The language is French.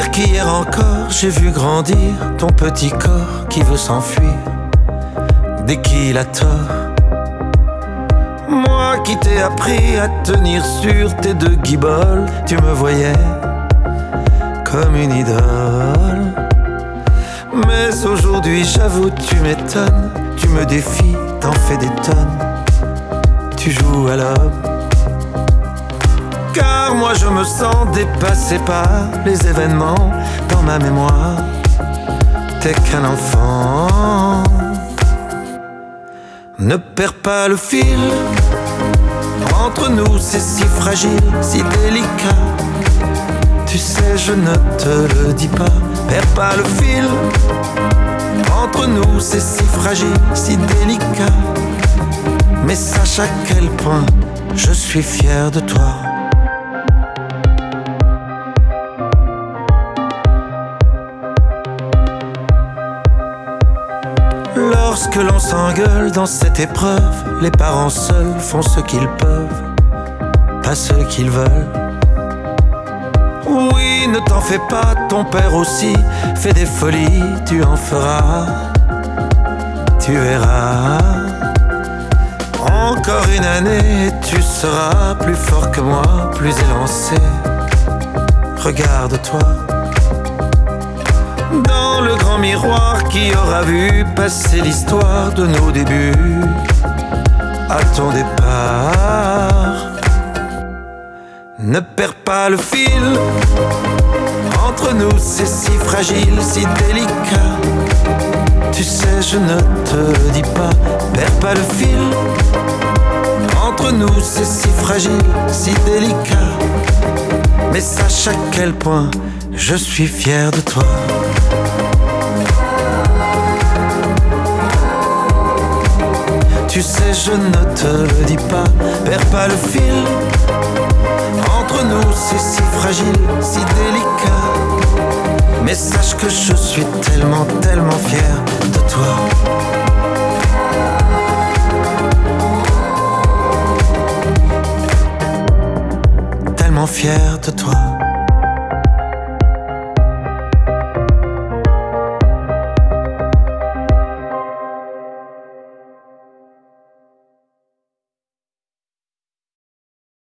dire qu'hier encore j'ai vu grandir ton petit corps qui veut s'enfuir dès qu'il a tort. Moi qui t'ai appris à tenir sur tes deux guiboles, tu me voyais comme une idole. Mais aujourd'hui j'avoue tu m'étonnes, tu me défies, t'en fais des tonnes, tu joues à l'homme. Car moi je me sens dépassé par les événements dans ma mémoire. T'es qu'un enfant. Ne perds pas le fil, entre nous c'est si fragile, si délicat. Tu sais je ne te le dis pas, perds pas le fil. Entre nous c'est si fragile, si délicat. Mais sache à quel point je suis fier de toi. Lorsque l'on s'engueule dans cette épreuve, les parents seuls font ce qu'ils peuvent, pas ce qu'ils veulent. Oui, ne t'en fais pas, ton père aussi fait des folies, tu en feras, tu verras. Encore une année et tu seras plus fort que moi, plus élancé. Regarde-toi dans le grand miroir qui aura vu passer l'histoire de nos débuts à ton départ. Ne perds pas le fil, entre nous c'est si fragile, si délicat. Tu sais je ne te le dis pas, perds pas le fil. Entre nous c'est si fragile, si délicat. Mais sache à quel point je suis fier de toi. Tu sais je ne te le dis pas, perds pas le fil. Entre nous c'est si fragile, si délicat. Mais sache que je suis tellement, tellement fier de toi. Tellement fier de toi.